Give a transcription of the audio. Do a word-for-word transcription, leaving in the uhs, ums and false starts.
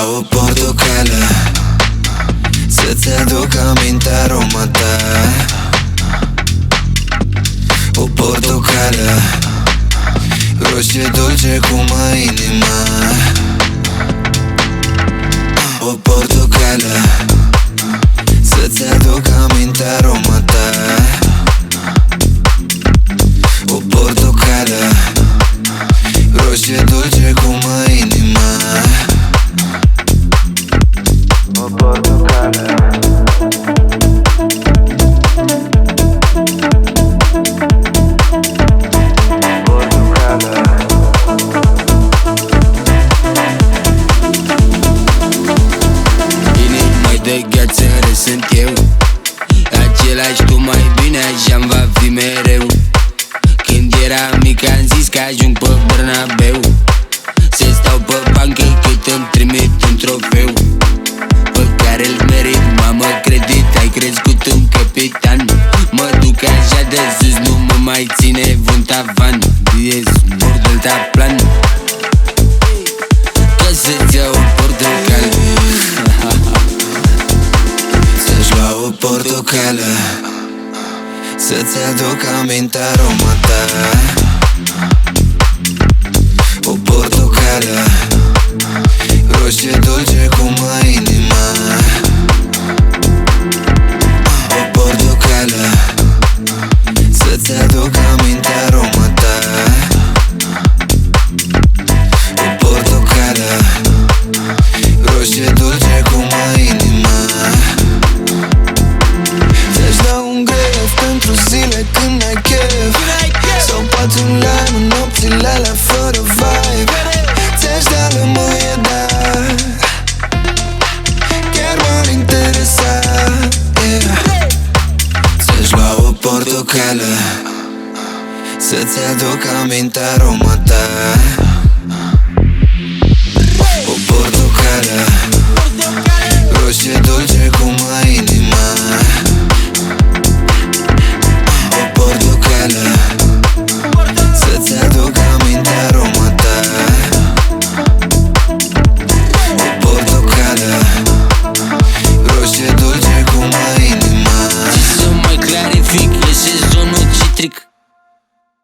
lua o portocală, să-ți aduc aminte aroma ta. O portocală roșie dulce cum ai inima. O portocală, să-ți aduc aminte aroma ta. O portocală roșie dulce cum ai inima. O portocală. De gheață sunt eu, același tu, mai bine așa-mi va fi mereu. Când eram mic am zis că ajung pe Bernabeu, să stau pe bancă cât îmi trimit un trofeu pe care îl merit, mamă, credit, ai crescut un capitan. Mă duc așa de sus, nu mă mai ține vreun tavan. Ies bordul ta plan, că să-ți iau un portocal. Lua o portocală, să-ți aduc aminte aroma ta. O portocală roșie dulce cum ai inima. O portocală, să-ți aduc aminte aroma ta. O portocală roșie dulce cum ai inima. Pentru zile când ai chef, sau poate un lam în nopțile alea fără vibe. Ți-aș da lămâie, dar chiar m-ar interesa, yeah. Ți-aș lua o portocală, să-ți aduc aminte aroma ta.